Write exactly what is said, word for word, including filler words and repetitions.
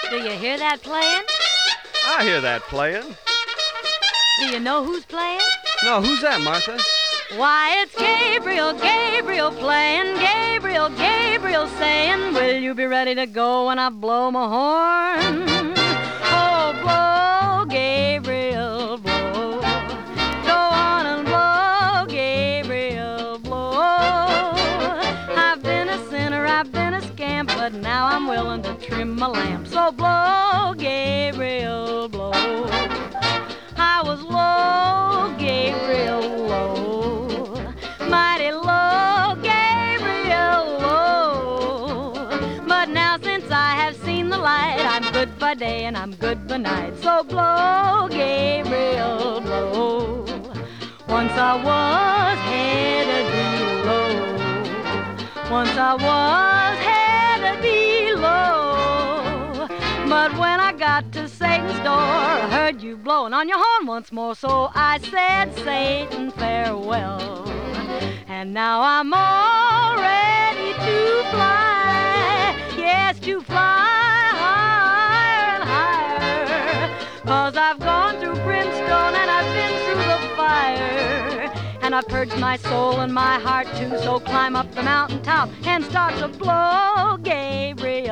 Do you hear that playing? I hear that playing. Do you know who's playing? No, who's that, Martha? Why, it's Gabriel, Gabriel playing, Gabriel, Gabriel saying, will you be ready to go when I blow my horn? Oh, blow, Gabriel, blow. Go on and blow, Gabriel, blow. I've been a sinner, I've been a scamp, but now I'm willing to trim my lamp. So blow, Gabriel, blow. I was low, Gabriel, low, mighty low, Gabriel, low. But now since I have seen the light, I'm good by day and I'm good by night. So blow, Gabriel, blow. Once I was headed below. Once I was headed below. But when I got to Satan's door, I heard you blowing on your horn once more. So I said, Satan, farewell. And now I'm all ready to fly. Yes, to fly higher and higher. 'Cause I've gone through brimstone and I've been through the fire. And I've purged my soul and my heart too. So climb up the mountaintop and start to blow, Gabriel.